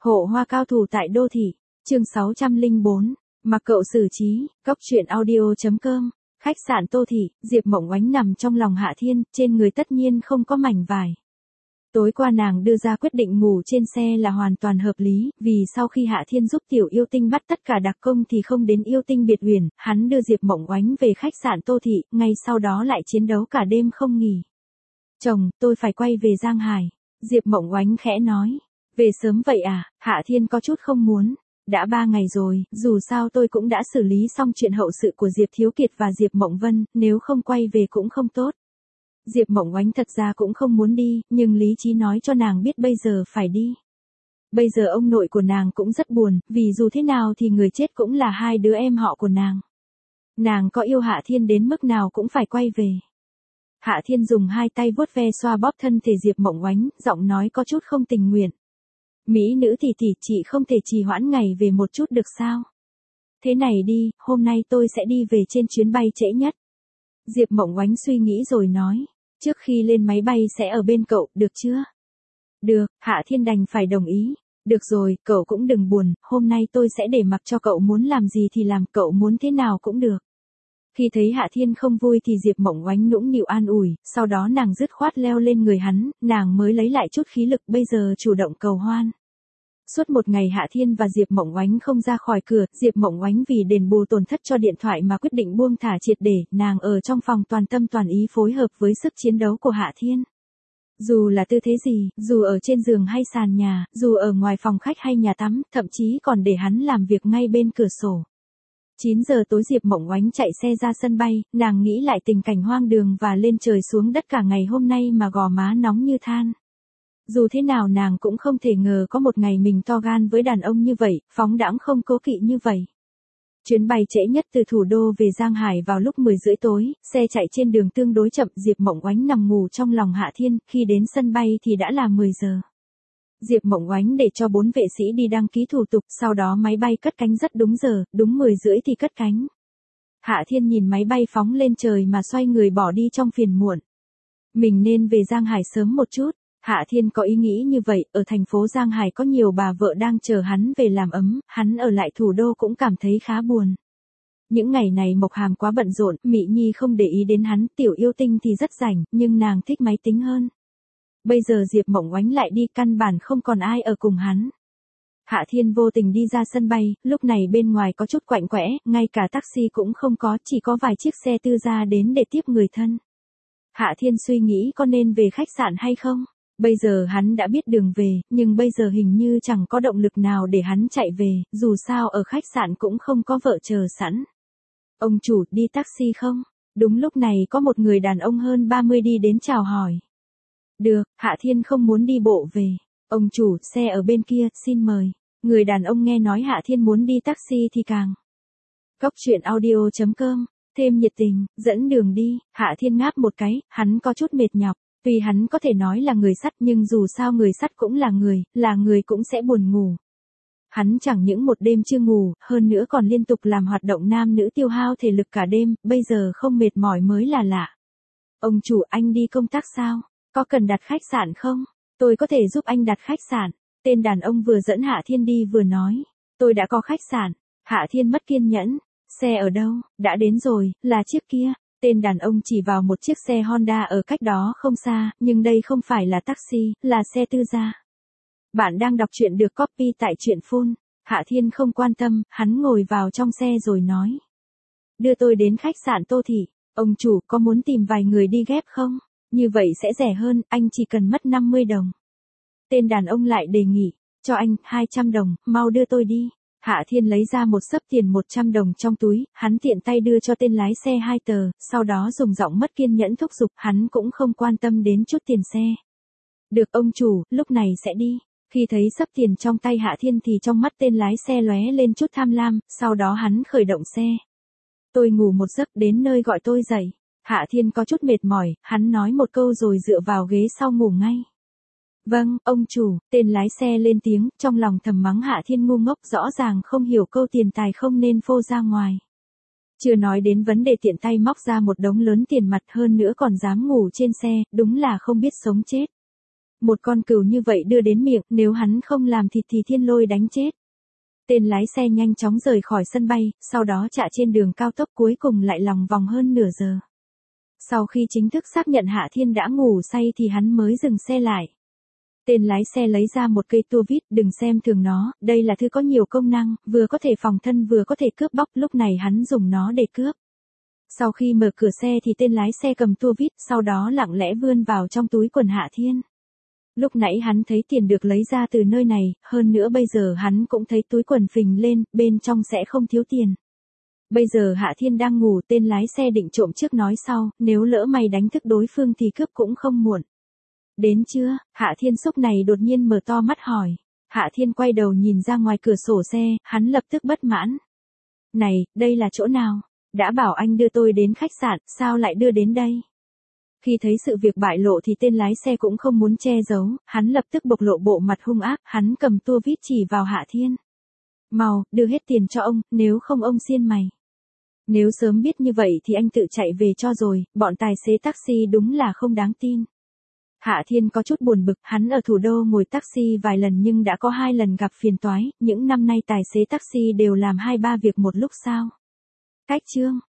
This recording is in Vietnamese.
Hộ hoa cao thủ tại đô thị, chương 604, mặc cậu xử trí, cóc truyện audio.com, khách sạn Tô Thị, Diệp Mộng Oánh nằm trong lòng Hạ Thiên, trên người tất nhiên không có mảnh vải. Tối qua nàng đưa ra quyết định ngủ trên xe là hoàn toàn hợp lý, vì sau khi Hạ Thiên giúp Tiểu Yêu Tinh bắt tất cả đặc công thì không đến Yêu Tinh biệt uyển, hắn đưa Diệp Mộng Oánh về khách sạn Tô Thị, ngay sau đó lại chiến đấu cả đêm không nghỉ. Chồng, tôi phải quay về Giang Hải, Diệp Mộng Oánh khẽ nói. Về sớm vậy à, Hạ Thiên có chút không muốn. Đã 3 ngày rồi, dù sao tôi cũng đã xử lý xong chuyện hậu sự của Diệp Thiếu Kiệt và Diệp Mộng Vân, nếu không quay về cũng không tốt. Diệp Mộng Oánh thật ra cũng không muốn đi, nhưng lý trí nói cho nàng biết bây giờ phải đi. Bây giờ ông nội của nàng cũng rất buồn, vì dù thế nào thì người chết cũng là hai đứa em họ của nàng. Nàng có yêu Hạ Thiên đến mức nào cũng phải quay về. Hạ Thiên dùng hai tay vuốt ve xoa bóp thân thể Diệp Mộng Oánh, giọng nói có chút không tình nguyện. Mỹ nữ tỷ tỷ, chị không thể trì hoãn ngày về một chút được sao? Thế này đi, hôm nay tôi sẽ đi về trên chuyến bay trễ nhất. Diệp Mộng Oánh suy nghĩ rồi nói, trước khi lên máy bay sẽ ở bên cậu, được chưa? Được, Hạ Thiên đành phải đồng ý. Được rồi, cậu cũng đừng buồn, hôm nay tôi sẽ để mặc cho cậu muốn làm gì thì làm, cậu muốn thế nào cũng được. Khi thấy Hạ Thiên không vui thì Diệp Mộng Oánh nũng nịu an ủi, sau đó nàng dứt khoát leo lên người hắn, nàng mới lấy lại chút khí lực, bây giờ chủ động cầu hoan. Suốt một ngày Hạ Thiên và Diệp Mộng Oánh không ra khỏi cửa, Diệp Mộng Oánh vì đền bù tổn thất cho điện thoại mà quyết định buông thả triệt để, nàng ở trong phòng toàn tâm toàn ý phối hợp với sức chiến đấu của Hạ Thiên. Dù là tư thế gì, dù ở trên giường hay sàn nhà, dù ở ngoài phòng khách hay nhà tắm, thậm chí còn để hắn làm việc ngay bên cửa sổ. 9 giờ tối Diệp Mộng Oánh chạy xe ra sân bay, nàng nghĩ lại tình cảnh hoang đường và lên trời xuống đất cả ngày hôm nay mà gò má nóng như than. Dù thế nào nàng cũng không thể ngờ có một ngày mình to gan với đàn ông như vậy, phóng đãng không cố kỵ như vậy. Chuyến bay trễ nhất từ thủ đô về Giang Hải vào lúc 10 rưỡi tối, xe chạy trên đường tương đối chậm, Diệp Mộng Oánh nằm ngủ trong lòng Hạ Thiên, khi đến sân bay thì đã là 10 giờ. Diệp Mộng Oánh để cho 4 vệ sĩ đi đăng ký thủ tục, sau đó máy bay cất cánh rất đúng giờ, đúng 10 rưỡi thì cất cánh. Hạ Thiên nhìn máy bay phóng lên trời mà xoay người bỏ đi trong phiền muộn. Mình nên về Giang Hải sớm một chút. Hạ Thiên có ý nghĩ như vậy, ở thành phố Giang Hải có nhiều bà vợ đang chờ hắn về làm ấm, hắn ở lại thủ đô cũng cảm thấy khá buồn. Những ngày này Mộc Hàm quá bận rộn, Mị Nhi không để ý đến hắn, Tiểu Yêu Tinh thì rất rảnh, nhưng nàng thích máy tính hơn. Bây giờ Diệp Mộng Oánh lại đi, căn bản không còn ai ở cùng hắn. Hạ Thiên vô tình đi ra sân bay, lúc này bên ngoài có chút quạnh quẽ, ngay cả taxi cũng không có, chỉ có vài chiếc xe tư gia đến để tiếp người thân. Hạ Thiên suy nghĩ có nên về khách sạn hay không? Bây giờ hắn đã biết đường về, nhưng bây giờ hình như chẳng có động lực nào để hắn chạy về, dù sao ở khách sạn cũng không có vợ chờ sẵn. Ông chủ, đi taxi không? Đúng lúc này có một người đàn ông hơn 30 đi đến chào hỏi. Được, Hạ Thiên không muốn đi bộ về. Ông chủ, xe ở bên kia, xin mời. Người đàn ông nghe nói Hạ Thiên muốn đi taxi thì càng. Cóc truyện audio.com, thêm nhiệt tình, dẫn đường đi. Hạ Thiên ngáp một cái, hắn có chút mệt nhọc. Tuy hắn có thể nói là người sắt nhưng dù sao người sắt cũng là người cũng sẽ buồn ngủ. Hắn chẳng những một đêm chưa ngủ, hơn nữa còn liên tục làm hoạt động nam nữ tiêu hao thể lực cả đêm, bây giờ không mệt mỏi mới là lạ. Ông chủ, anh đi công tác sao? Có cần đặt khách sạn không? Tôi có thể giúp anh đặt khách sạn. Tên đàn ông vừa dẫn Hạ Thiên đi vừa nói. Tôi đã có khách sạn. Hạ Thiên mất kiên nhẫn. Xe ở đâu? Đã đến rồi, là chiếc kia. Tên đàn ông chỉ vào một chiếc xe Honda ở cách đó không xa, nhưng đây không phải là taxi, là xe tư gia. Bạn đang đọc truyện được copy tại truyện Phun. Hạ Thiên không quan tâm, hắn ngồi vào trong xe rồi nói. Đưa tôi đến khách sạn Tô Thị. Ông chủ, có muốn tìm vài người đi ghép không? Như vậy sẽ rẻ hơn, anh chỉ cần mất 50 đồng. Tên đàn ông lại đề nghị, cho anh 200 đồng, mau đưa tôi đi. Hạ Thiên lấy ra một xấp tiền 100 đồng trong túi, hắn tiện tay đưa cho tên lái xe 2 tờ, sau đó dùng giọng mất kiên nhẫn thúc giục, hắn cũng không quan tâm đến chút tiền xe. Được ông chủ, lúc này sẽ đi. Khi thấy xấp tiền trong tay Hạ Thiên thì trong mắt tên lái xe lóe lên chút tham lam, sau đó hắn khởi động xe. Tôi ngủ một giấc, đến nơi gọi tôi dậy. Hạ Thiên có chút mệt mỏi, hắn nói một câu rồi dựa vào ghế sau ngủ ngay. Vâng, ông chủ, tên lái xe lên tiếng, trong lòng thầm mắng Hạ Thiên ngu ngốc, rõ ràng không hiểu câu tiền tài không nên phô ra ngoài. Chưa nói đến vấn đề tiện tay móc ra một đống lớn tiền mặt, hơn nữa còn dám ngủ trên xe, đúng là không biết sống chết. Một con cừu như vậy đưa đến miệng, nếu hắn không làm thịt thì Thiên Lôi đánh chết. Tên lái xe nhanh chóng rời khỏi sân bay, sau đó chạy trên đường cao tốc cuối cùng lại lòng vòng hơn nửa giờ. Sau khi chính thức xác nhận Hạ Thiên đã ngủ say thì hắn mới dừng xe lại. Tên lái xe lấy ra một cây tua vít, đừng xem thường nó, đây là thứ có nhiều công năng, vừa có thể phòng thân vừa có thể cướp bóc, lúc này hắn dùng nó để cướp. Sau khi mở cửa xe thì tên lái xe cầm tua vít, sau đó lặng lẽ vươn vào trong túi quần Hạ Thiên. Lúc nãy hắn thấy tiền được lấy ra từ nơi này, hơn nữa bây giờ hắn cũng thấy túi quần phình lên, bên trong sẽ không thiếu tiền. Bây giờ Hạ Thiên đang ngủ, tên lái xe định trộm trước nói sau, nếu lỡ mày đánh thức đối phương thì cướp cũng không muộn. Đến chưa? Hạ Thiên xúc này đột nhiên mở to mắt hỏi. Hạ Thiên quay đầu nhìn ra ngoài cửa sổ xe, hắn lập tức bất mãn. Này, đây là chỗ nào? Đã bảo anh đưa tôi đến khách sạn, sao lại đưa đến đây? Khi thấy sự việc bại lộ thì tên lái xe cũng không muốn che giấu, hắn lập tức bộc lộ bộ mặt hung ác, hắn cầm tua vít chỉ vào Hạ Thiên. Mau, đưa hết tiền cho ông, nếu không ông xiên mày. Nếu sớm biết như vậy thì anh tự chạy về cho rồi, bọn tài xế taxi đúng là không đáng tin. Hạ Thiên có chút buồn bực, hắn ở thủ đô ngồi taxi vài lần nhưng đã có 2 lần gặp phiền toái, những năm nay tài xế taxi đều làm 2-3 việc một lúc sao. Cách chương.